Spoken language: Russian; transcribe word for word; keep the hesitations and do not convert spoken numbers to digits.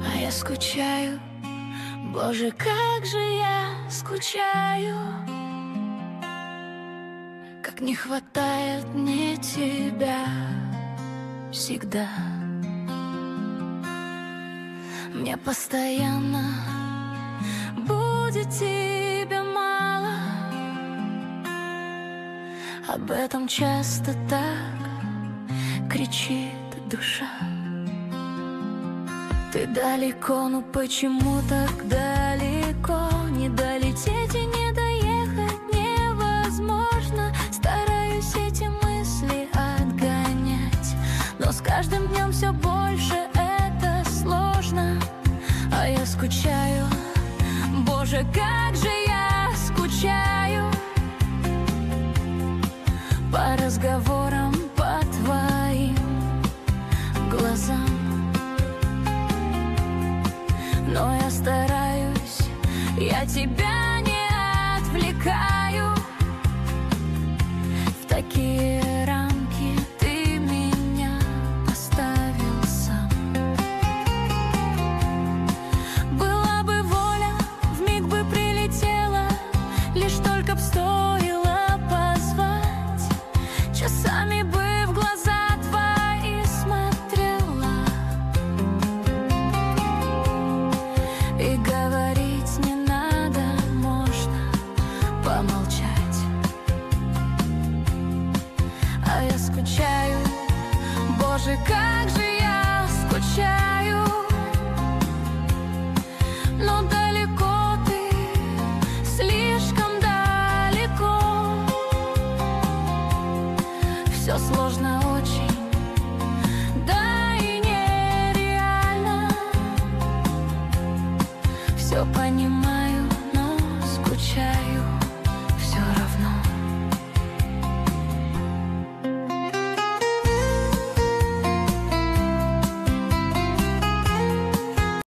А я скучаю, Боже, как же я скучаю, как не хватает мне тебя всегда. Мне постоянно будет тебя мало, об этом часто так кричит душа. Ты далеко, ну почему так далеко? Не долететь и не доехать невозможно. Стараюсь эти мысли отгонять, но с каждым днем все больше это сложно. А я скучаю, Боже, как же я скучаю по разговорам, по твоим глазам. Но я стараюсь, я тебя не отвлекаю. В такие рамки ты меня поставил сам. Была бы воля, вмиг бы прилетела, лишь только б стоило позвать. Часами бы в глаза твои смотрела и говорить не надо, можно помолчать. А я скучаю, Боже, как же я скучаю, но далеко ты, слишком далеко. Все сложно очень, да и нереально. Все понимаю, но скучаю.